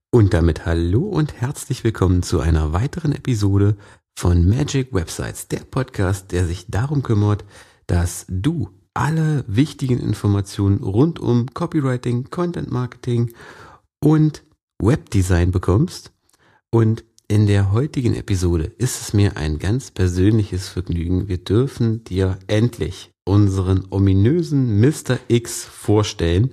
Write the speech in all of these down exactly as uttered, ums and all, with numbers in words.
Und damit hallo und herzlich willkommen zu einer weiteren Episode von Magic Websites, der Podcast, der sich darum kümmert, dass du alle wichtigen Informationen rund um Copywriting, Content Marketing und Webdesign bekommst. Und in der heutigen Episode ist es mir ein ganz persönliches Vergnügen. Wir dürfen dir endlich unseren ominösen Mister X vorstellen.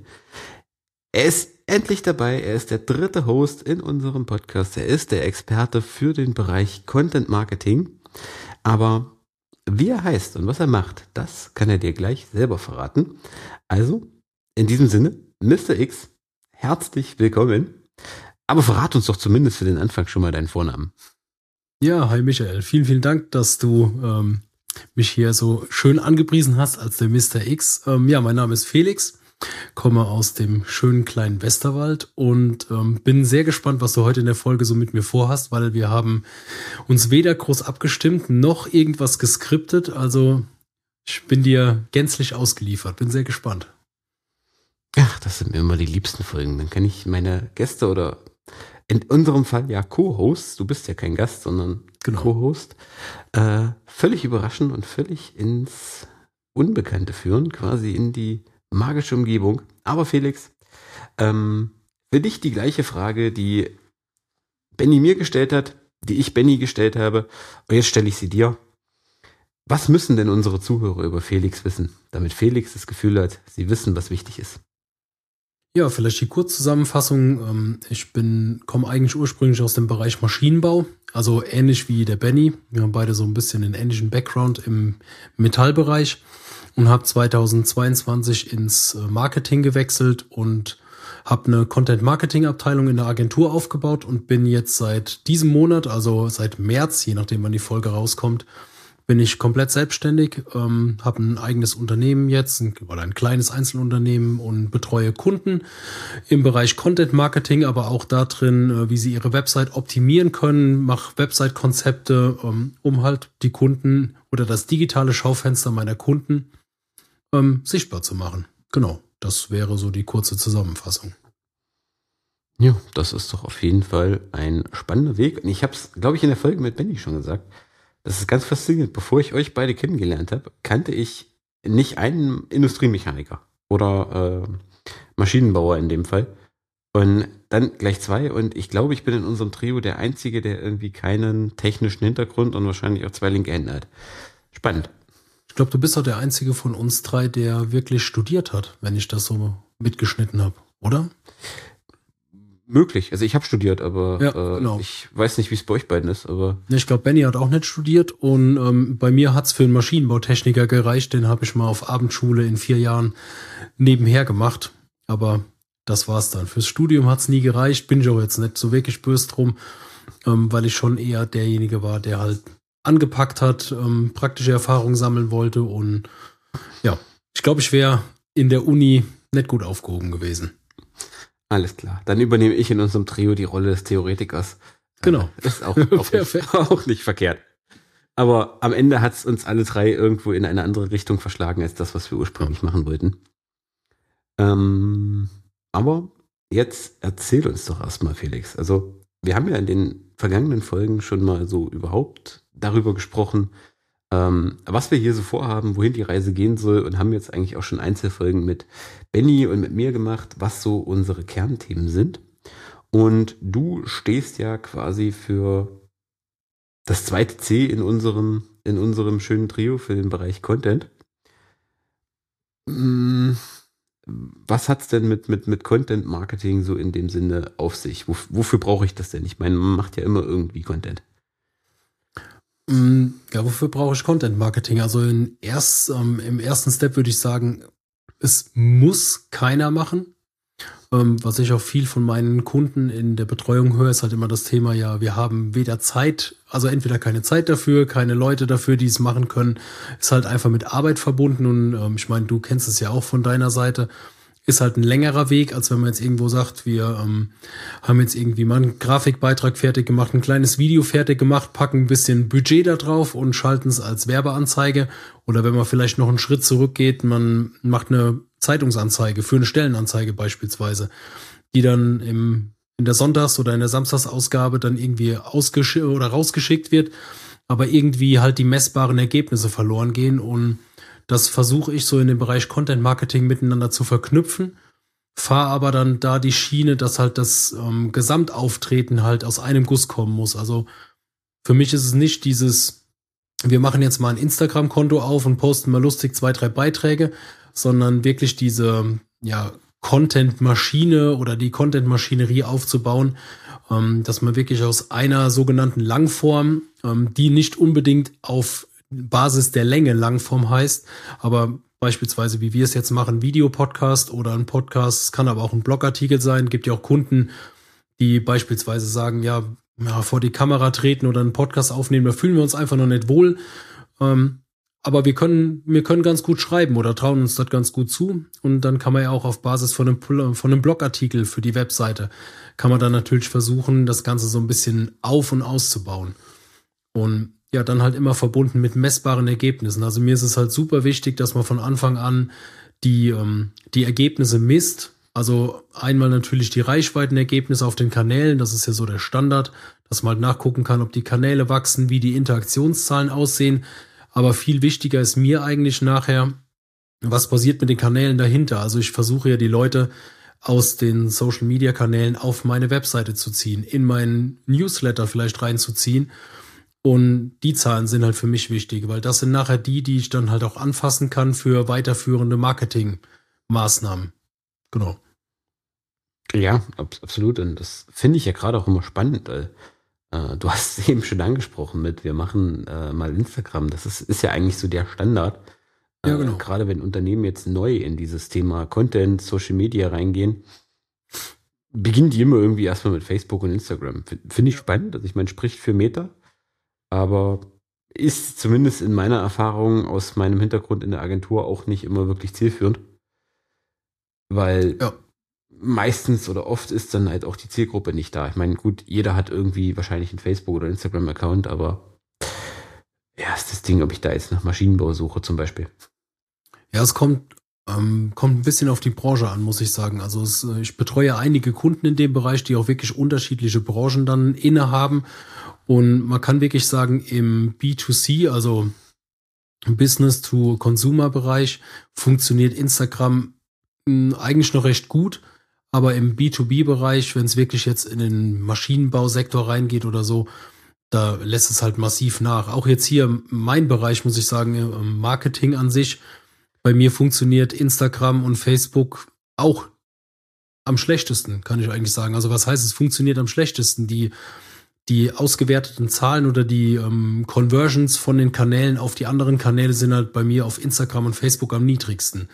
Er ist endlich dabei. Er ist der dritte Host in unserem Podcast. Er ist der Experte für den Bereich Content Marketing. Aber wie er heißt und was er macht, das kann er dir gleich selber verraten. Also, in diesem Sinne, Mister X, herzlich willkommen. Aber verrat uns doch zumindest für den Anfang schon mal deinen Vornamen. Ja, hi Michael. Vielen, vielen Dank, dass du ähm, mich hier so schön angepriesen hast als der Mister X. Ähm, ja, mein Name ist Felix, komme aus dem schönen kleinen Westerwald und ähm, bin sehr gespannt, was du heute in der Folge so mit mir vorhast, weil wir haben uns weder groß abgestimmt noch irgendwas geskriptet. Also ich bin dir gänzlich ausgeliefert. Bin sehr gespannt. Ach, das sind mir immer die liebsten Folgen. Dann kann ich meine Gäste oder in unserem Fall ja Co-Host, du bist ja kein Gast, sondern genau. Co-Host, äh, völlig überraschen und völlig ins Unbekannte führen, quasi in die magische Umgebung. Aber Felix, ähm, für dich die gleiche Frage, die Benny mir gestellt hat, die ich Benny gestellt habe, und jetzt stelle ich sie dir. Was müssen denn unsere Zuhörer über Felix wissen, damit Felix das Gefühl hat, sie wissen, was wichtig ist? Ja, vielleicht die Kurzzusammenfassung. Ich bin, komme eigentlich ursprünglich aus dem Bereich Maschinenbau, also ähnlich wie der Benny. Wir haben beide so ein bisschen einen ähnlichen Background im Metallbereich und habe zweitausendzweiundzwanzig ins Marketing gewechselt und habe eine Content-Marketing-Abteilung in der Agentur aufgebaut und bin jetzt seit diesem Monat, also seit März, je nachdem wann die Folge rauskommt, bin ich komplett selbstständig, ähm, habe ein eigenes Unternehmen jetzt, ein, oder ein kleines Einzelunternehmen und betreue Kunden im Bereich Content Marketing, aber auch da drin, äh, wie sie ihre Website optimieren können, mache Website-Konzepte, ähm, um halt die Kunden oder das digitale Schaufenster meiner Kunden ähm, sichtbar zu machen. Genau, das wäre so die kurze Zusammenfassung. Ja, das ist doch auf jeden Fall ein spannender Weg. Und ich habe es, glaube ich, in der Folge mit Benny schon gesagt. Das ist ganz faszinierend. Bevor ich euch beide kennengelernt habe, kannte ich nicht einen Industriemechaniker oder äh, Maschinenbauer in dem Fall. Und dann gleich zwei. Und ich glaube, ich bin in unserem Trio der Einzige, der irgendwie keinen technischen Hintergrund und wahrscheinlich auch zwei linke Hände hat. Spannend. Ich glaube, du bist auch der Einzige von uns drei, der wirklich studiert hat, wenn ich das so mitgeschnitten habe, oder? Möglich. Also ich habe studiert, aber ja, äh, genau. ich weiß nicht, wie es bei euch beiden ist. Aber ich glaube, Benny hat auch nicht studiert und ähm, bei mir hat's für einen Maschinenbautechniker gereicht. Den habe ich mal auf Abendschule in vier Jahren nebenher gemacht. Aber das war's dann. Fürs Studium hat's nie gereicht. Bin ich auch jetzt nicht so wirklich böse drum, ähm, weil ich schon eher derjenige war, der halt angepackt hat, ähm, praktische Erfahrungen sammeln wollte. Und ja, ich glaube, ich wäre in der Uni nicht gut aufgehoben gewesen. Alles klar. Dann übernehme ich in unserem Trio die Rolle des Theoretikers. Genau. Äh, ist auch, auch, nicht, auch nicht verkehrt. Aber am Ende hat es uns alle drei irgendwo in eine andere Richtung verschlagen, als das, was wir ursprünglich machen wollten. Ähm, aber jetzt erzähl uns doch erstmal, Felix. Also, wir haben ja in den vergangenen Folgen schon mal so überhaupt darüber gesprochen, Ähm, was wir hier so vorhaben, wohin die Reise gehen soll, und haben jetzt eigentlich auch schon Einzelfolgen mit Benny und mit mir gemacht, was so unsere Kernthemen sind. Und du stehst ja quasi für das zweite C in unserem, in unserem schönen Trio für den Bereich Content. Was hat's denn mit, mit, mit Content Marketing so in dem Sinne auf sich? Wof- wofür brauche ich das denn? Ich meine, man macht ja immer irgendwie Content. Ja, wofür brauche ich Content Marketing? Also in erst, ähm, im ersten Step würde ich sagen, es muss keiner machen. Ähm, was ich auch viel von meinen Kunden in der Betreuung höre, ist halt immer das Thema, ja, wir haben weder Zeit, also entweder keine Zeit dafür, keine Leute dafür, die es machen können. Ist halt einfach mit Arbeit verbunden und ähm, ich meine, du kennst es ja auch von deiner Seite. Ist halt ein längerer Weg, als wenn man jetzt irgendwo sagt, wir ähm, haben jetzt irgendwie mal einen Grafikbeitrag fertig gemacht, ein kleines Video fertig gemacht, packen ein bisschen Budget da drauf und schalten es als Werbeanzeige. Oder wenn man vielleicht noch einen Schritt zurückgeht, man macht eine Zeitungsanzeige für eine Stellenanzeige beispielsweise, die dann im in der Sonntags- oder in der Samstagsausgabe dann irgendwie ausgesch- oder rausgeschickt wird, aber irgendwie halt die messbaren Ergebnisse verloren gehen. Und das versuche ich so in dem Bereich Content Marketing miteinander zu verknüpfen, fahre aber dann da die Schiene, dass halt das ähm, Gesamtauftreten halt aus einem Guss kommen muss. Also für mich ist es nicht dieses, wir machen jetzt mal ein Instagram-Konto auf und posten mal lustig zwei, drei Beiträge, sondern wirklich diese, ja, Content-Maschine oder die Content-Maschinerie aufzubauen, ähm, dass man wirklich aus einer sogenannten Langform, ähm, die nicht unbedingt auf Basis der Länge Langform heißt, aber beispielsweise, wie wir es jetzt machen, Videopodcast oder ein Podcast, es kann aber auch ein Blogartikel sein, gibt ja auch Kunden, die beispielsweise sagen, ja, ja, vor die Kamera treten oder einen Podcast aufnehmen, da fühlen wir uns einfach noch nicht wohl. Ähm, aber wir können, wir können ganz gut schreiben oder trauen uns das ganz gut zu. Und dann kann man ja auch auf Basis von einem, von einem Blogartikel für die Webseite, kann man dann natürlich versuchen, das Ganze so ein bisschen auf- und auszubauen. Und ja, dann halt immer verbunden mit messbaren Ergebnissen. Also mir ist es halt super wichtig, dass man von Anfang an die, ähm, die Ergebnisse misst. Also einmal natürlich die Reichweitenergebnisse auf den Kanälen, das ist ja so der Standard, dass man halt nachgucken kann, ob die Kanäle wachsen, wie die Interaktionszahlen aussehen. Aber viel wichtiger ist mir eigentlich nachher, was passiert mit den Kanälen dahinter. Also ich versuche ja die Leute aus den Social-Media-Kanälen auf meine Webseite zu ziehen, in meinen Newsletter vielleicht reinzuziehen. Und die Zahlen sind halt für mich wichtig, weil das sind nachher die, die ich dann halt auch anfassen kann für weiterführende Marketingmaßnahmen. Genau. Ja, ab, absolut. Und das finde ich ja gerade auch immer spannend, weil äh, du hast es eben schon angesprochen mit, wir machen äh, mal Instagram. Das ist, ist ja eigentlich so der Standard. Äh, Ja, genau. Gerade wenn Unternehmen jetzt neu in dieses Thema Content, Social Media reingehen, beginnen die immer irgendwie erstmal mit Facebook und Instagram. F- Finde ich spannend. Also ich meine, spricht für Meta, aber ist zumindest in meiner Erfahrung aus meinem Hintergrund in der Agentur auch nicht immer wirklich zielführend. Weil Ja. meistens oder oft ist dann halt auch die Zielgruppe nicht da. Ich meine, gut, jeder hat irgendwie wahrscheinlich einen Facebook- oder Instagram-Account, aber ja, ist das Ding, ob ich da jetzt nach Maschinenbau suche zum Beispiel. Ja, es kommt, ähm, kommt ein bisschen auf die Branche an, muss ich sagen. Also es, äh, ich betreue einige Kunden in dem Bereich, die auch wirklich unterschiedliche Branchen dann innehaben. Und man kann wirklich sagen, im B zwei C, also im Business-to-Consumer-Bereich, funktioniert Instagram mh, eigentlich noch recht gut. Aber im B zwei B-Bereich, wenn es wirklich jetzt in den Maschinenbausektor reingeht oder so, da lässt es halt massiv nach. Auch jetzt hier mein Bereich, muss ich sagen, im Marketing an sich. Bei mir funktioniert Instagram und Facebook auch am schlechtesten, kann ich eigentlich sagen. Also was heißt, es funktioniert am schlechtesten? Die, die ausgewerteten Zahlen oder die ähm, Conversions von den Kanälen auf die anderen Kanäle sind halt bei mir auf Instagram und Facebook am niedrigsten.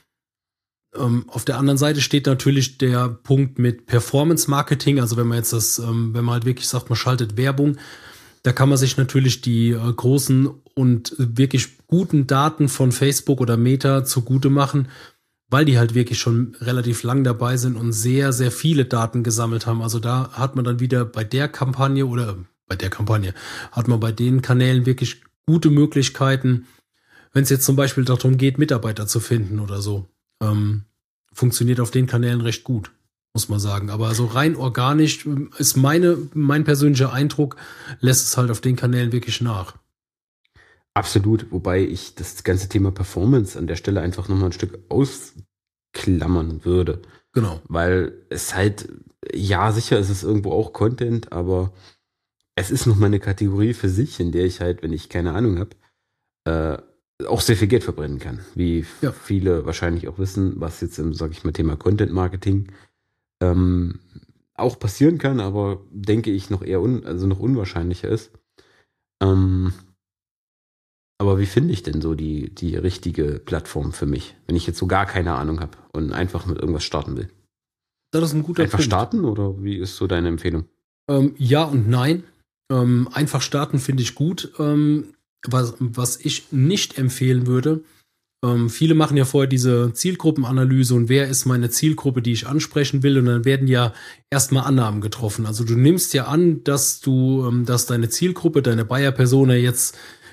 Ähm, auf der anderen Seite steht natürlich der Punkt mit Performance Marketing. Also wenn man jetzt das, ähm, wenn man halt wirklich sagt, man schaltet Werbung, da kann man sich natürlich die äh, großen und wirklich guten Daten von Facebook oder Meta zugute machen, weil die halt wirklich schon relativ lang dabei sind und sehr, sehr viele Daten gesammelt haben. Also da hat man dann wieder bei der Kampagne oder bei der Kampagne hat man bei den Kanälen wirklich gute Möglichkeiten, wenn es jetzt zum Beispiel darum geht, Mitarbeiter zu finden oder so. Ähm, funktioniert auf den Kanälen recht gut, muss man sagen. Aber so rein organisch ist meine, mein persönlicher Eindruck, lässt es halt auf den Kanälen wirklich nach. Absolut, wobei ich das ganze Thema Performance an der Stelle einfach nochmal ein Stück ausklammern würde. Genau. Weil es halt, ja, sicher ist es irgendwo auch Content, aber es ist nochmal eine Kategorie für sich, in der ich halt, wenn ich keine Ahnung habe, äh, auch sehr viel Geld verbrennen kann. Wie Ja. viele wahrscheinlich auch wissen, was jetzt im, sag ich mal, Thema Content Marketing ähm, auch passieren kann, aber denke ich noch eher un, also noch unwahrscheinlicher ist. Ähm, aber wie finde ich denn so die, die richtige Plattform für mich, wenn ich jetzt so gar keine Ahnung habe und einfach mit irgendwas starten will? Das ist ein guter Einfach Punkt. starten oder wie ist so deine Empfehlung? Ähm, ja und nein. Ähm, einfach starten finde ich gut. Ähm, was, was ich nicht empfehlen würde, ähm, viele machen ja vorher diese Zielgruppenanalyse und wer ist meine Zielgruppe, die ich ansprechen will, und dann werden ja erstmal Annahmen getroffen. Also du nimmst ja an, dass du, ähm, dass deine Zielgruppe, deine Buyer-Persona jetzt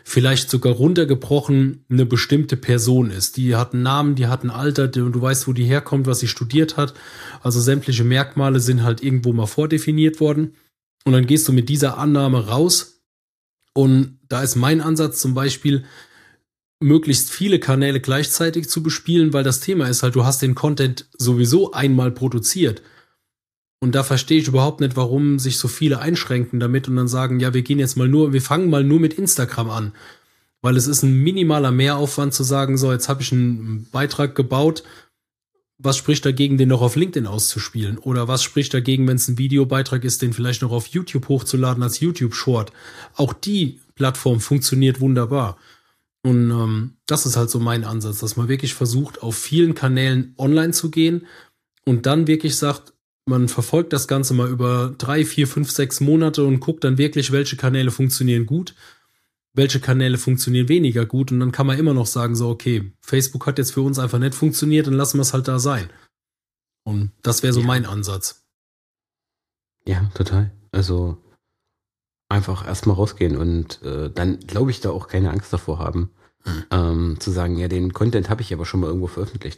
vielleicht sogar runtergebrochen eine bestimmte Person ist. Die hat einen Namen, die hat ein Alter, und du weißt, wo die herkommt, was sie studiert hat. Also sämtliche Merkmale sind halt irgendwo mal vordefiniert worden. Und dann gehst du mit dieser Annahme raus. Und da ist mein Ansatz zum Beispiel, möglichst viele Kanäle gleichzeitig zu bespielen, weil das Thema ist halt, du hast den Content sowieso einmal produziert. Und da verstehe ich überhaupt nicht, warum sich so viele einschränken damit und dann sagen, ja, wir gehen jetzt mal nur, wir fangen mal nur mit Instagram an. Weil es ist ein minimaler Mehraufwand zu sagen, so, jetzt habe ich einen Beitrag gebaut, was spricht dagegen, den noch auf LinkedIn auszuspielen? Oder was spricht dagegen, wenn es ein Videobeitrag ist, den vielleicht noch auf YouTube hochzuladen als YouTube-Short? Auch die Plattform funktioniert wunderbar. Und ähm, das ist halt so mein Ansatz, dass man wirklich versucht, auf vielen Kanälen online zu gehen und dann wirklich sagt, man verfolgt das Ganze mal über drei, vier, fünf, sechs Monate und guckt dann wirklich, welche Kanäle funktionieren gut, welche Kanäle funktionieren weniger gut. Und dann kann man immer noch sagen, so, okay, Facebook hat jetzt für uns einfach nicht funktioniert, dann lassen wir es halt da sein. Und das wäre so ja. mein Ansatz. Ja, total. Also einfach erstmal rausgehen und äh, dann glaube ich da auch keine Angst davor haben, hm. ähm, zu sagen, ja, den Content habe ich aber schon mal irgendwo veröffentlicht.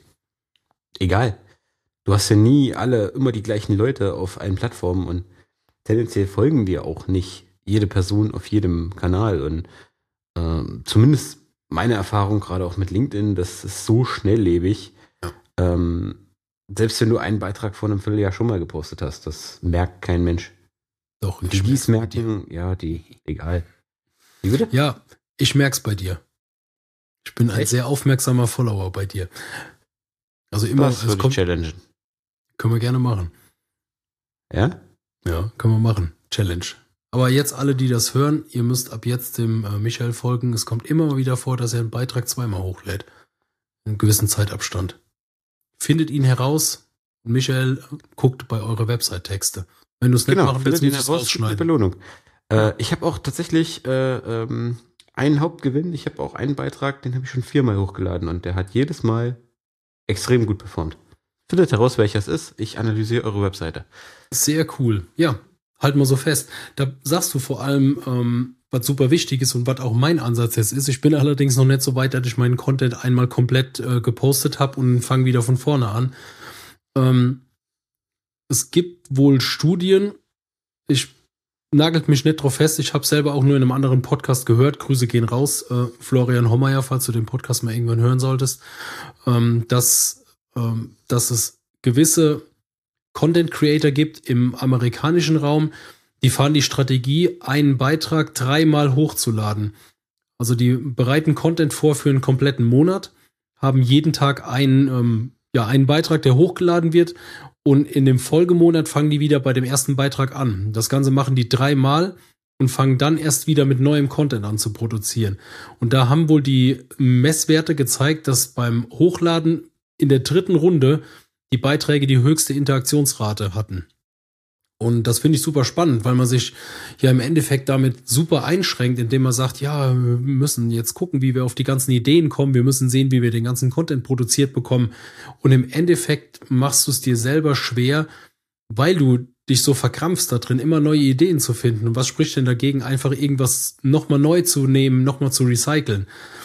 Egal. Du hast ja nie alle immer die gleichen Leute auf allen Plattformen und tendenziell folgen dir auch nicht jede Person auf jedem Kanal und ähm, zumindest meine Erfahrung gerade auch mit LinkedIn, das ist so schnelllebig. Ja. Ähm, selbst wenn du einen Beitrag vor einem Vierteljahr schon mal gepostet hast, das merkt kein Mensch. Doch, die, die es merken, ja, die, egal. Wie bitte? Ja, ich merk's bei dir. Ich bin Echt? ein sehr aufmerksamer Follower bei dir. Also immer, das es kommt, challengen. Können wir gerne machen. Ja? Ja, können wir machen. Challenge. Aber jetzt alle, die das hören, ihr müsst ab jetzt dem äh, Michael folgen. Es kommt immer wieder vor, dass er einen Beitrag zweimal hochlädt. In einem gewissen Zeitabstand. Findet ihn heraus. Michael guckt bei eurer Website-Texte. Wenn du es nicht genau, machen willst, musst du es rausschneiden. Belohnung. Äh, ich habe auch tatsächlich äh, ähm, einen Hauptgewinn. Ich habe auch einen Beitrag, den habe ich schon viermal hochgeladen und der hat jedes Mal extrem gut performt. Findet heraus, welcher es ist. Ich analysiere eure Webseite. Sehr cool. Ja, halt mal so fest. Da sagst du vor allem, ähm, was super wichtig ist und was auch mein Ansatz jetzt ist. Ich bin allerdings noch nicht so weit, dass ich meinen Content einmal komplett äh, gepostet habe und fange wieder von vorne an. Ähm, es gibt wohl Studien, ich nagelt mich nicht drauf fest, ich habe selber auch nur in einem anderen Podcast gehört, Grüße gehen raus, äh, Florian Hommeyer, falls du den Podcast mal irgendwann hören solltest, ähm, dass dass es gewisse Content Creator gibt im amerikanischen Raum, die fahren die Strategie, einen Beitrag dreimal hochzuladen. Also die bereiten Content vor für einen kompletten Monat, haben jeden Tag einen, ähm, ja, einen Beitrag, der hochgeladen wird und in dem Folgemonat fangen die wieder bei dem ersten Beitrag an. Das Ganze machen die dreimal und fangen dann erst wieder mit neuem Content an zu produzieren. Und da haben wohl die Messwerte gezeigt, dass beim Hochladen in der dritten Runde die Beiträge die höchste Interaktionsrate hatten. Und das finde ich super spannend, weil man sich ja im Endeffekt damit super einschränkt, indem man sagt, ja, wir müssen jetzt gucken, wie wir auf die ganzen Ideen kommen, wir müssen sehen, wie wir den ganzen Content produziert bekommen. Und im Endeffekt machst du es dir selber schwer, weil du dich so verkrampfst da drin, immer neue Ideen zu finden. Und was spricht denn dagegen, einfach irgendwas nochmal neu zu nehmen, nochmal zu recyceln?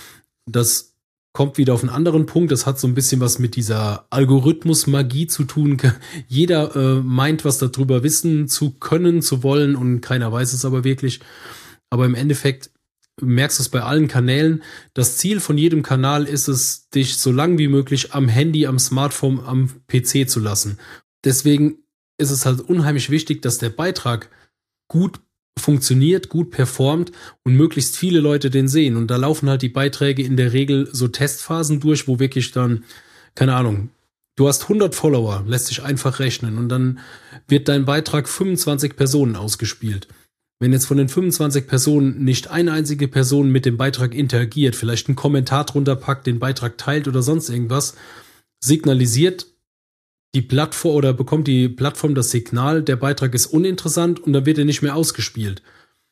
Das kommt wieder auf einen anderen Punkt. Das hat so ein bisschen was mit dieser Algorithmus-Magie zu tun. Jeder äh, meint, was darüber wissen zu können, zu wollen und keiner weiß es aber wirklich. Aber im Endeffekt merkst du es bei allen Kanälen. Das Ziel von jedem Kanal ist es, dich so lang wie möglich am Handy, am Smartphone, am P C zu lassen. Deswegen ist es halt unheimlich wichtig, dass der Beitrag gut funktioniert, gut performt und möglichst viele Leute den sehen. Und da laufen halt die Beiträge in der Regel so Testphasen durch, wo wirklich dann, keine Ahnung, du hast hundert Follower, lässt sich einfach rechnen und dann wird dein Beitrag fünfundzwanzig Personen ausgespielt. Wenn jetzt von den fünfundzwanzig Personen nicht eine einzige Person mit dem Beitrag interagiert, vielleicht einen Kommentar drunter packt, den Beitrag teilt oder sonst irgendwas, signalisiert die Plattform oder bekommt die Plattform das Signal, der Beitrag ist uninteressant und dann wird er nicht mehr ausgespielt.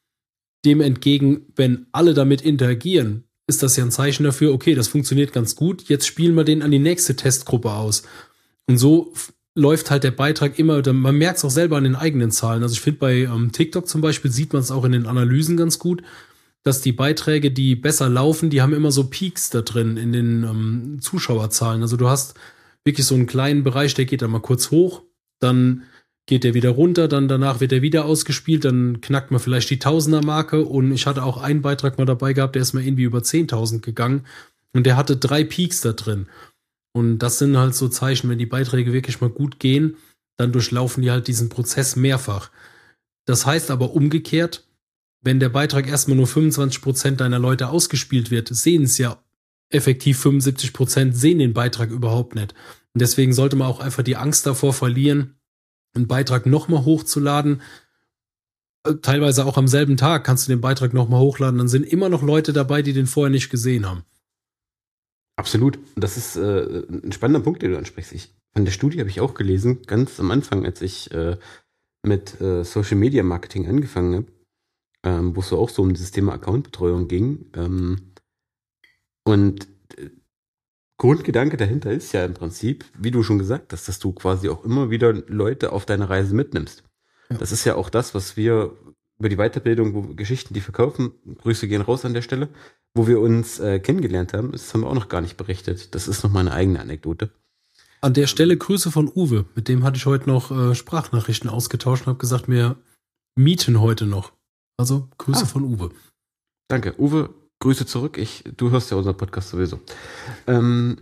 Dem entgegen, wenn alle damit interagieren, ist das ja ein Zeichen dafür, okay, das funktioniert ganz gut, jetzt spielen wir den an die nächste Testgruppe aus. Und so f- läuft halt der Beitrag immer, man merkt es auch selber an den eigenen Zahlen. Also ich finde bei ähm, TikTok zum Beispiel sieht man es auch in den Analysen ganz gut. dass die Beiträge, die besser laufen, die haben immer so Peaks da drin in den ähm, Zuschauerzahlen. Also du hast wirklich so einen kleinen Bereich, der geht dann mal kurz hoch, dann geht der wieder runter, dann danach wird er wieder ausgespielt, dann knackt man vielleicht die Tausender-Marke und ich hatte auch einen Beitrag mal dabei gehabt, der ist mal irgendwie über zehntausend gegangen und der hatte drei Peaks da drin. Und das sind halt so Zeichen, wenn die Beiträge wirklich mal gut gehen, dann durchlaufen die halt diesen Prozess mehrfach. Das heißt aber umgekehrt, wenn der Beitrag erstmal nur fünfundzwanzig Prozent deiner Leute ausgespielt wird, sehen es ja effektiv fünfundsiebzig Prozent sehen den Beitrag überhaupt nicht. Und deswegen sollte man auch einfach die Angst davor verlieren, einen Beitrag nochmal hochzuladen. Teilweise auch am selben Tag kannst du den Beitrag nochmal hochladen. Dann sind immer noch Leute dabei, die den vorher nicht gesehen haben. Absolut. Das ist äh, ein spannender Punkt, den du ansprichst. Ich, von der Studie habe ich auch gelesen, ganz am Anfang, als ich äh, mit äh, Social Media Marketing angefangen habe, ähm, wo es so auch so um dieses Thema Accountbetreuung ging. Ähm, und äh, Grundgedanke dahinter ist ja im Prinzip, wie du schon gesagt hast, dass du quasi auch immer wieder Leute auf deine Reise mitnimmst. Ja. Das ist ja auch das, was wir über die Weiterbildung, wo Geschichten, die verkaufen, Grüße gehen raus an der Stelle, wo wir uns äh, kennengelernt haben, das haben wir auch noch gar nicht berichtet. Das ist noch mal eine eigene Anekdote. An der Stelle Grüße von Uwe. Mit dem hatte ich heute noch äh, Sprachnachrichten ausgetauscht und habe gesagt, wir mieten heute noch. Also Grüße ah. von Uwe. Danke. Uwe, Grüße zurück. Ich, du hörst ja unseren Podcast sowieso. Ähm,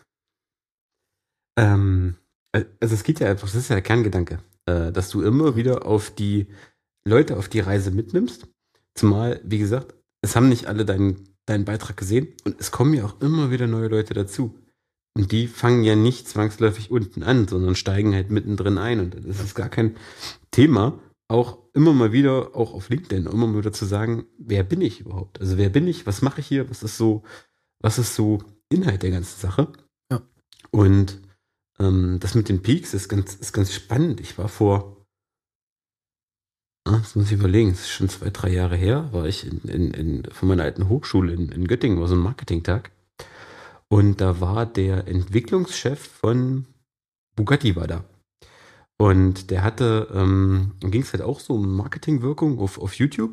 ähm, also es geht ja einfach, das ist ja der Kerngedanke, äh, dass du immer wieder auf die Leute auf die Reise mitnimmst. Zumal, wie gesagt, es haben nicht alle deinen, deinen Beitrag gesehen und es kommen ja auch immer wieder neue Leute dazu. Und die fangen ja nicht zwangsläufig unten an, sondern steigen halt mittendrin ein. Und das ist gar kein Thema, auch immer mal wieder, auch auf LinkedIn, immer mal wieder zu sagen, wer bin ich überhaupt? Also wer bin ich? Was mache ich hier? Was ist so, was ist so Inhalt der ganzen Sache? Ja. Und ähm, das mit den Peaks ist ganz, ist ganz spannend. Ich war vor, ah, das muss ich überlegen, das ist schon zwei, drei Jahre her, war ich in, in, in, von meiner alten Hochschule in, in Göttingen, war so ein Marketingtag. Und da war der Entwicklungschef von Bugatti war da. Und der hatte, ähm, ging es halt auch so um Marketingwirkung auf, auf YouTube.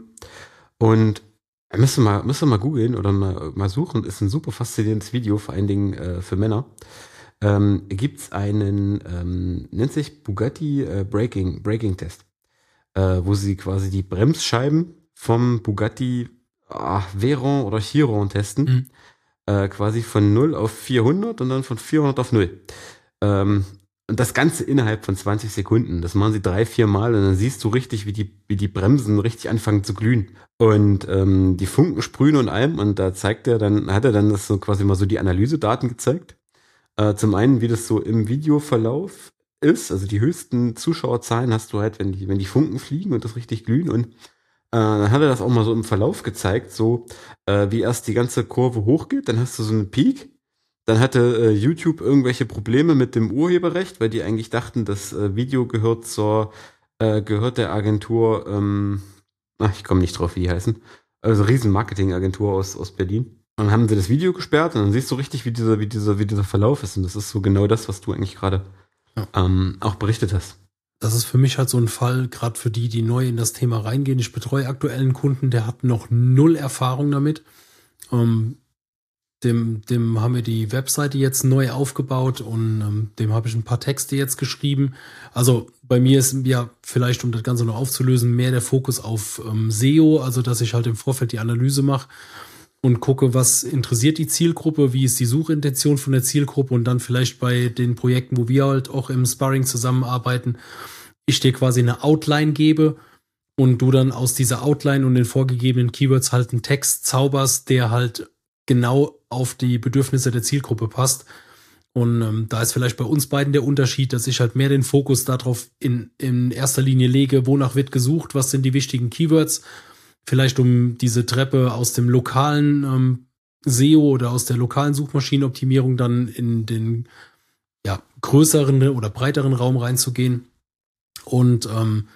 Und müsst ihr mal, müsst ihr mal googeln oder mal, mal suchen, ist ein super faszinierendes Video, vor allen Dingen äh, für Männer. Ähm, gibt es einen, ähm, nennt sich Bugatti äh, Braking, Braking Test, äh, wo sie quasi die Bremsscheiben vom Bugatti ah, Veyron oder Chiron testen. Mhm. Äh, quasi von null auf vierhundert und dann von vierhundert auf null. Ähm, und das Ganze innerhalb von zwanzig Sekunden. Das machen sie drei, vier Mal und dann siehst du richtig, wie die, wie die Bremsen richtig anfangen zu glühen. Und ähm, die Funken sprühen und allem. Und da zeigt er dann, hat er dann das so quasi mal so die Analysedaten gezeigt. Äh, zum einen, wie das so im Videoverlauf ist. Also die höchsten Zuschauerzahlen hast du halt, wenn die, wenn die Funken fliegen und das richtig glühen. Und dann hat er das auch mal so im Verlauf gezeigt, so äh, wie erst die ganze Kurve hochgeht, dann hast du so einen Peak, dann hatte äh, YouTube irgendwelche Probleme mit dem Urheberrecht, weil die eigentlich dachten, das äh, Video gehört zur, äh, gehört der Agentur, ähm, ach, ich komme nicht drauf, wie die heißen, also riesen Marketingagentur aus, aus Berlin. Und dann haben sie das Video gesperrt und dann siehst du richtig, wie dieser, wie dieser, wie dieser Verlauf ist. Und das ist so genau das, was du eigentlich gerade ja. ähm, auch berichtet hast. Das ist für mich halt so ein Fall, gerade für die, die neu in das Thema reingehen. Ich betreue aktuell einen Kunden, der hat noch null Erfahrung damit. Ähm, dem, dem haben wir die Webseite jetzt neu aufgebaut und ähm, dem habe ich ein paar Texte jetzt geschrieben. Also bei mir ist ja vielleicht, um das Ganze noch aufzulösen, mehr der Fokus auf ähm, S E O, also dass ich halt im Vorfeld die Analyse mache und gucke, was interessiert die Zielgruppe, wie ist die Suchintention von der Zielgruppe und dann vielleicht bei den Projekten, wo wir halt auch im Sparring zusammenarbeiten, ich dir quasi eine Outline gebe und du dann aus dieser Outline und den vorgegebenen Keywords halt einen Text zauberst, der halt genau auf die Bedürfnisse der Zielgruppe passt. Und ähm, da ist vielleicht bei uns beiden der Unterschied, dass ich halt mehr den Fokus darauf in, in erster Linie lege, wonach wird gesucht, was sind die wichtigen Keywords, vielleicht um diese Treppe aus dem lokalen ähm, S E O oder aus der lokalen Suchmaschinenoptimierung dann in den ja, größeren oder breiteren Raum reinzugehen. Und ähm,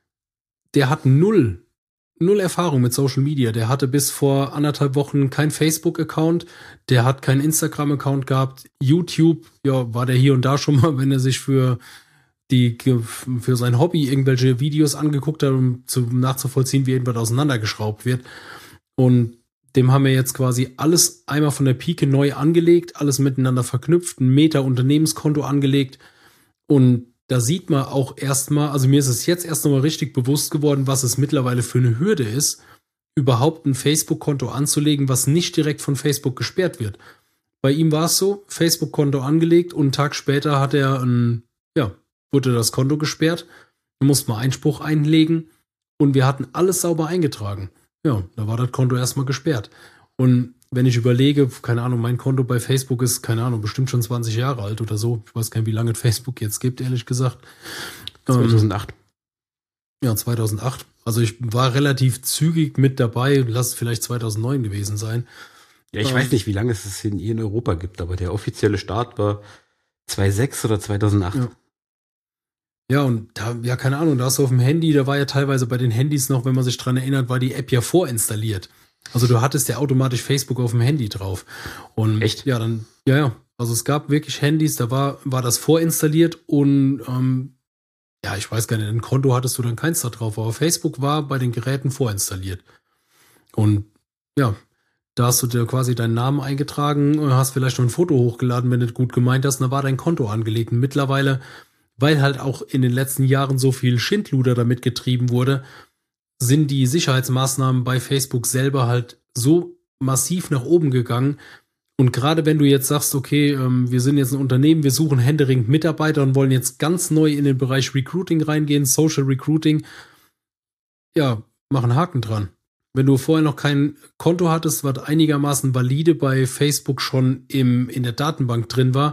der hat null, null Erfahrung mit Social Media. Der hatte bis vor anderthalb Wochen kein Facebook-Account, der hat keinen Instagram-Account gehabt. YouTube, ja, war der hier und da schon mal, wenn er sich für die für sein Hobby irgendwelche Videos angeguckt hat, um zu, nachzuvollziehen, wie irgendwas auseinandergeschraubt wird. Und dem haben wir jetzt quasi alles einmal von der Pike neu angelegt, alles miteinander verknüpft, ein Meta-Unternehmenskonto angelegt. Und da sieht man auch erstmal, also mir ist es jetzt erst nochmal richtig bewusst geworden, was es mittlerweile für eine Hürde ist, überhaupt ein Facebook-Konto anzulegen, was nicht direkt von Facebook gesperrt wird. Bei ihm war es so, Facebook-Konto angelegt und einen Tag später hat er ein, ja, wurde das Konto gesperrt. Da musste man Einspruch einlegen und wir hatten alles sauber eingetragen. Ja, da war das Konto erstmal gesperrt. Und wenn ich überlege, keine Ahnung, mein Konto bei Facebook ist, keine Ahnung, bestimmt schon zwanzig Jahre alt oder so. Ich weiß gar nicht, wie lange es Facebook jetzt gibt, ehrlich gesagt. zweitausendacht. Ja, zweitausendacht. Also ich war relativ zügig mit dabei, lass es vielleicht zweitausendneun gewesen sein. Ja, ich ähm, weiß nicht, wie lange es es in, in Europa gibt, aber der offizielle Start war zweitausendsechs oder zweitausendacht. Ja. Ja, und da, ja, keine Ahnung, da hast du auf dem Handy, da war ja teilweise bei den Handys noch, wenn man sich dran erinnert, war die App ja vorinstalliert. Also du hattest ja automatisch Facebook auf dem Handy drauf. Und echt? Ja, dann, ja, ja. Also es gab wirklich Handys, da war, war das vorinstalliert und ähm, ja, ich weiß gar nicht, ein Konto hattest du dann keins da drauf, aber Facebook war bei den Geräten vorinstalliert. Und ja, da hast du dir quasi deinen Namen eingetragen und hast vielleicht noch ein Foto hochgeladen, wenn du es gut gemeint hast, und da war dein Konto angelegt. Und mittlerweile, weil halt auch in den letzten Jahren so viel Schindluder damit getrieben wurde, sind die Sicherheitsmaßnahmen bei Facebook selber halt so massiv nach oben gegangen. Und gerade wenn du jetzt sagst, okay, ähm, wir sind jetzt ein Unternehmen, wir suchen händeringend Mitarbeiter und wollen jetzt ganz neu in den Bereich Recruiting reingehen, Social Recruiting, ja, mach einen Haken dran. Wenn du vorher noch kein Konto hattest, was einigermaßen valide bei Facebook schon im, in der Datenbank drin war,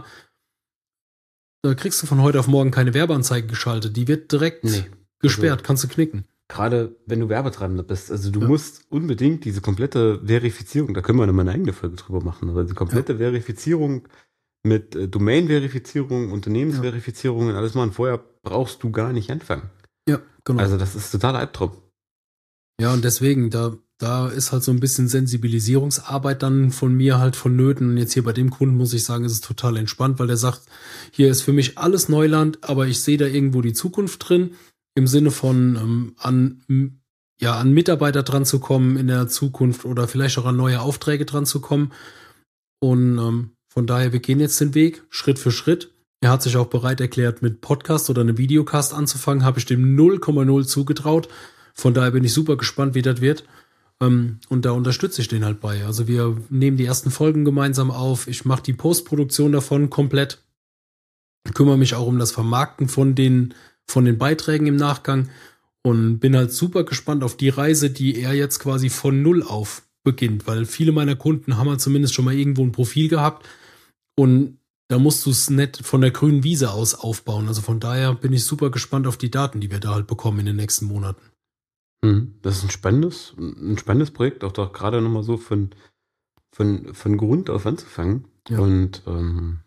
da kriegst du von heute auf morgen keine Werbeanzeige geschaltet. Die wird direkt nee. gesperrt, also, kannst du knicken. Gerade wenn du Werbetreibender bist, also du ja. musst unbedingt diese komplette Verifizierung, da können wir nochmal eine eigene Folge drüber machen, aber die komplette ja. Verifizierung mit äh, Domain-Verifizierung, Unternehmensverifizierung und alles machen. Vorher brauchst du gar nicht anfangen. Ja, genau. Also das ist totaler Albtraum. Ja, und deswegen, da, da ist halt so ein bisschen Sensibilisierungsarbeit dann von mir halt vonnöten. Und jetzt hier bei dem Kunden muss ich sagen, ist es total entspannt, weil der sagt, hier ist für mich alles Neuland, aber ich sehe da irgendwo die Zukunft drin. Im Sinne von ähm, an, ja, an Mitarbeiter dran zu kommen in der Zukunft oder vielleicht auch an neue Aufträge dran zu kommen. Und ähm, von daher, wir gehen jetzt den Weg, Schritt für Schritt. Er hat sich auch bereit erklärt, mit Podcast oder einem Videocast anzufangen. Habe ich dem null Komma null zugetraut. Von daher bin ich super gespannt, wie das wird. Ähm, und da unterstütze ich den halt bei. Also wir nehmen die ersten Folgen gemeinsam auf. Ich mache die Postproduktion davon komplett. Kümmere mich auch um das Vermarkten von den von den Beiträgen im Nachgang und bin halt super gespannt auf die Reise, die er jetzt quasi von Null auf beginnt, weil viele meiner Kunden haben halt zumindest schon mal irgendwo ein Profil gehabt und da musst du es nicht von der grünen Wiese aus aufbauen. Also von daher bin ich super gespannt auf die Daten, die wir da halt bekommen in den nächsten Monaten. Das ist ein spannendes, ein spannendes Projekt, auch doch gerade nochmal so von, von, von Grund auf anzufangen. Ja. Und ähm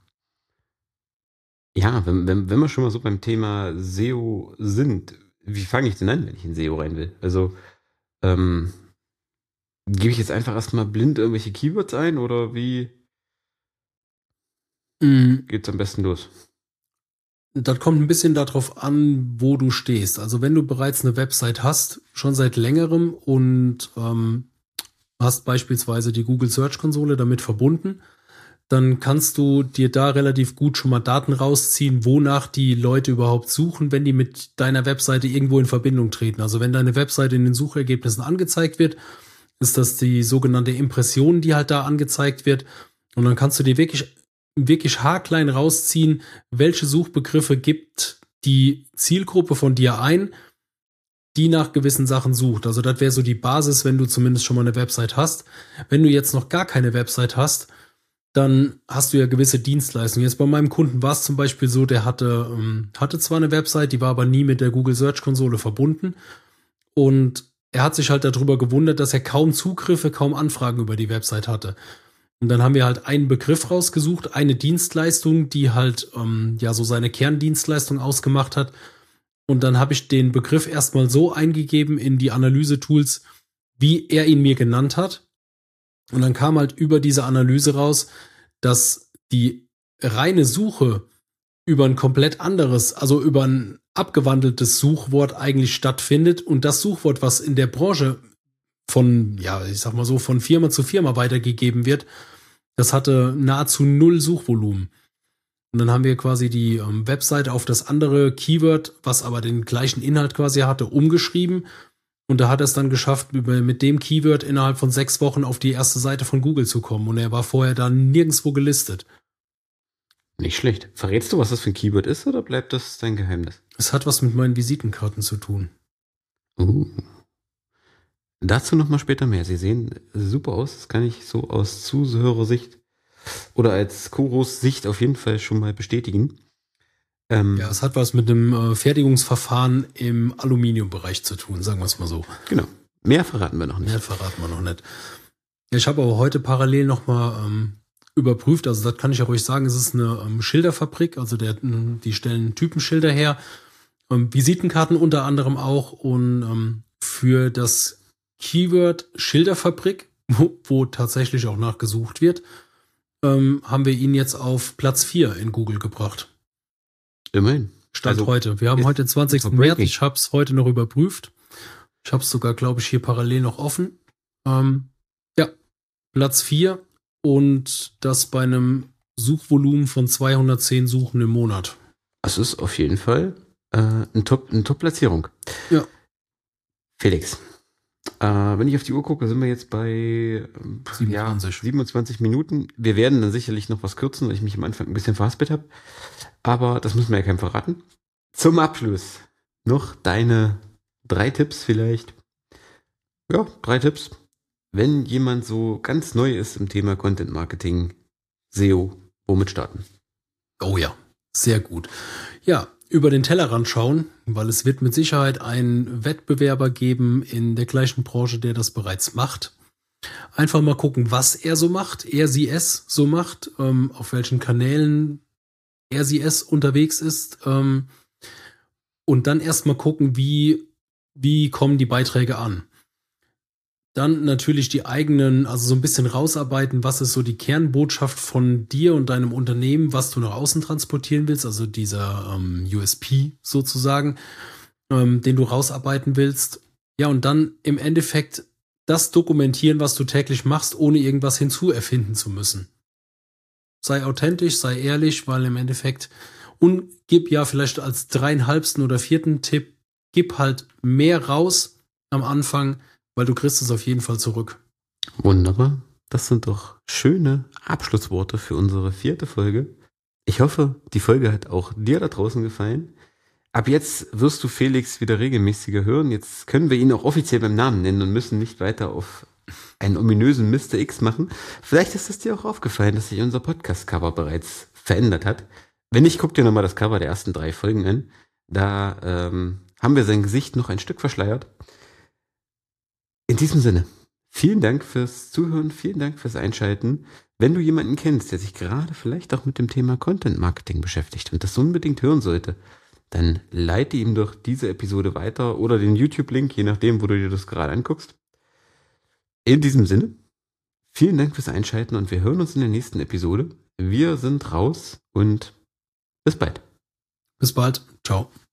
ja, wenn, wenn, wenn wir schon mal so beim Thema S E O sind, wie fange ich denn an, wenn ich in S E O rein will? Also, ähm, gebe ich jetzt einfach erstmal blind irgendwelche Keywords ein oder wie mhm. geht's am besten los? Das kommt ein bisschen darauf an, wo du stehst. Also wenn du bereits eine Website hast, schon seit längerem und ähm, hast beispielsweise die Google Search Konsole damit verbunden, dann kannst du dir da relativ gut schon mal Daten rausziehen, wonach die Leute überhaupt suchen, wenn die mit deiner Webseite irgendwo in Verbindung treten. Also wenn deine Webseite in den Suchergebnissen angezeigt wird, ist das die sogenannte Impression, die halt da angezeigt wird. Und dann kannst du dir wirklich, wirklich haarklein rausziehen, welche Suchbegriffe gibt die Zielgruppe von dir ein, die nach gewissen Sachen sucht. Also das wäre so die Basis, wenn du zumindest schon mal eine Website hast. Wenn du jetzt noch gar keine Website hast, dann hast du ja gewisse Dienstleistungen. Jetzt bei meinem Kunden war es zum Beispiel so, der hatte, ähm, hatte zwar eine Website, die war aber nie mit der Google Search Konsole verbunden und er hat sich halt darüber gewundert, dass er kaum Zugriffe, kaum Anfragen über die Website hatte. Und dann haben wir halt einen Begriff rausgesucht, eine Dienstleistung, die halt ähm, ja so seine Kerndienstleistung ausgemacht hat. Und dann habe ich den Begriff erstmal so eingegeben in die Analyse-Tools, wie er ihn mir genannt hat. Und dann kam halt über diese Analyse raus, dass die reine Suche über ein komplett anderes, also über ein abgewandeltes Suchwort eigentlich stattfindet. Und das Suchwort, was in der Branche von, ja, ich sag mal so, von Firma zu Firma weitergegeben wird, das hatte nahezu null Suchvolumen. Und dann haben wir quasi die ähm, Webseite auf das andere Keyword, was aber den gleichen Inhalt quasi hatte, umgeschrieben. Und da hat er es dann geschafft, mit dem Keyword innerhalb von sechs Wochen auf die erste Seite von Google zu kommen. Und er war vorher dann nirgendwo gelistet. Nicht schlecht. Verrätst du, was das für ein Keyword ist, oder bleibt das dein Geheimnis? Es hat was mit meinen Visitenkarten zu tun. Uh. Dazu nochmal später mehr. Sie sehen super aus. Das kann ich so aus Zuhörersicht oder als Kuros Sicht auf jeden Fall schon mal bestätigen. Ähm, ja, es hat was mit dem äh, Fertigungsverfahren im Aluminiumbereich zu tun, sagen wir es mal so. Genau. Mehr verraten wir noch nicht. Mehr verraten wir noch nicht. Ich habe aber heute parallel nochmal ähm, überprüft, also das kann ich ja ruhig sagen, es ist eine ähm, Schilderfabrik, also der, die stellen Typenschilder her, ähm, Visitenkarten unter anderem auch und ähm, für das Keyword Schilderfabrik, wo, wo tatsächlich auch nachgesucht wird, ähm, haben wir ihn jetzt auf Platz vier in Google gebracht. Immerhin. Stand also, heute. Wir haben heute den zwanzigsten März. Ich habe es heute noch überprüft. Ich habe es sogar, glaube ich, hier parallel noch offen. Ähm, ja, Platz vier und das bei einem Suchvolumen von zweihundertzehn Suchen im Monat. Das ist auf jeden Fall äh, eine Top, eine Top-Platzierung. Ja. Felix, äh, wenn ich auf die Uhr gucke, sind wir jetzt bei äh, siebenundzwanzig. Ja, siebenundzwanzig Minuten. Wir werden dann sicherlich noch was kürzen, weil ich mich am Anfang ein bisschen verhaspelt habe. Aber das müssen wir ja keinem verraten. Zum Abschluss noch deine drei Tipps vielleicht. Ja, drei Tipps. Wenn jemand so ganz neu ist im Thema Content Marketing, S E O, womit starten? Oh ja, sehr gut. Ja, über den Tellerrand schauen, weil es wird mit Sicherheit einen Wettbewerber geben in der gleichen Branche, der das bereits macht. Einfach mal gucken, was er so macht, er sie es so macht, ähm, auf welchen Kanälen er sie es unterwegs ist. Ähm, und dann erstmal gucken, wie, wie kommen die Beiträge an. Dann natürlich die eigenen, also so ein bisschen rausarbeiten, was ist so die Kernbotschaft von dir und deinem Unternehmen, was du nach außen transportieren willst, also dieser ähm, U S P sozusagen, ähm, den du rausarbeiten willst. Ja, und dann im Endeffekt das dokumentieren, was du täglich machst, ohne irgendwas hinzuerfinden zu müssen. Sei authentisch, sei ehrlich, weil im Endeffekt, und gib ja vielleicht als dreieinhalbsten oder vierten Tipp, gib halt mehr raus am Anfang, weil du kriegst es auf jeden Fall zurück. Wunderbar. Das sind doch schöne Abschlussworte für unsere vierte Folge. Ich hoffe, die Folge hat auch dir da draußen gefallen. Ab jetzt wirst du Felix wieder regelmäßiger hören. Jetzt können wir ihn auch offiziell beim Namen nennen und müssen nicht weiter auf einen ominösen Mister X machen. Vielleicht ist es dir auch aufgefallen, dass sich unser Podcast-Cover bereits verändert hat. Wenn nicht, guck dir nochmal das Cover der ersten drei Folgen an. Da ähm, haben wir sein Gesicht noch ein Stück verschleiert. In diesem Sinne, vielen Dank fürs Zuhören, vielen Dank fürs Einschalten. Wenn du jemanden kennst, der sich gerade vielleicht auch mit dem Thema Content Marketing beschäftigt und das unbedingt hören sollte, dann leite ihm doch diese Episode weiter oder den YouTube-Link, je nachdem, wo du dir das gerade anguckst. In diesem Sinne, vielen Dank fürs Einschalten und wir hören uns in der nächsten Episode. Wir sind raus und bis bald. Bis bald. Ciao.